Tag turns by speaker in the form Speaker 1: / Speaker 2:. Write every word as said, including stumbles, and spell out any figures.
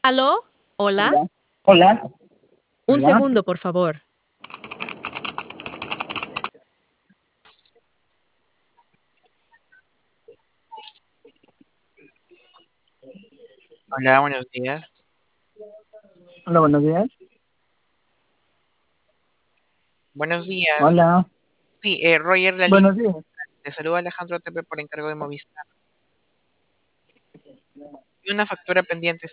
Speaker 1: ¿Aló? ¿Hola?
Speaker 2: Hola. Hola.
Speaker 1: Un
Speaker 2: Hola.
Speaker 1: segundo, por favor.
Speaker 3: Hola, buenos días.
Speaker 2: Hola, buenos días.
Speaker 3: Buenos días.
Speaker 2: Hola.
Speaker 3: Sí, eh, Roger la línea.
Speaker 2: Buenos días.
Speaker 3: Te saluda Alejandro Tepe por encargo de Movistar. Y una factura pendiente